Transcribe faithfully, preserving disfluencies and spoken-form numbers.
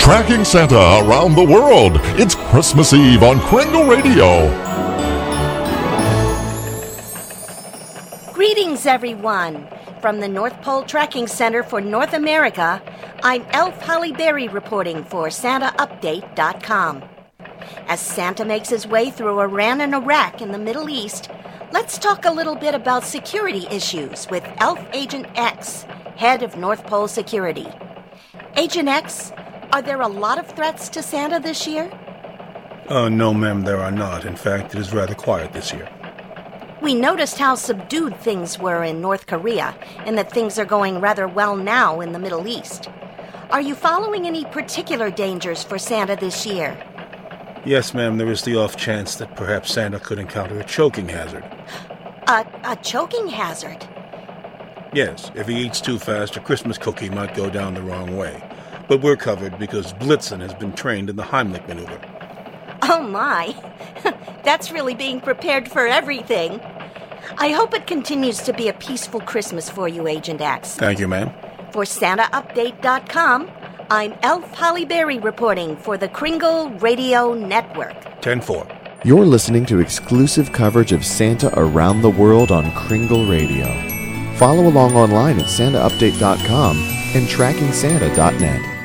Tracking Santa around the world. It's Christmas Eve on Kringle Radio. Greetings, everyone. From the North Pole Tracking Center for North America, I'm Elf Holly Berry reporting for Santa Update dot com. As Santa makes his way through Iran and Iraq in the Middle East, let's talk a little bit about security issues with Elf Agent X, head of North Pole Security. Agent X, are there a lot of threats to Santa this year? Uh, no, ma'am, there are not. In fact, it is rather quiet this year. We noticed how subdued things were in North Korea and that things are going rather well now in the Middle East. Are you following any particular dangers for Santa this year? Yes, ma'am, there is the off chance that perhaps Santa could encounter a choking hazard. A, a choking hazard? Yes, if he eats too fast, a Christmas cookie might go down the wrong way. But we're covered because Blitzen has been trained in the Heimlich maneuver. Oh, my. That's really being prepared for everything. I hope it continues to be a peaceful Christmas for you, Agent X. Thank you, ma'am. For Santa Update dot com, I'm Elf Holly Berry reporting for the Kringle Radio Network. ten four. You're listening to exclusive coverage of Santa around the world on Kringle Radio. Follow along online at Santa Update dot com and Tracking Santa dot net.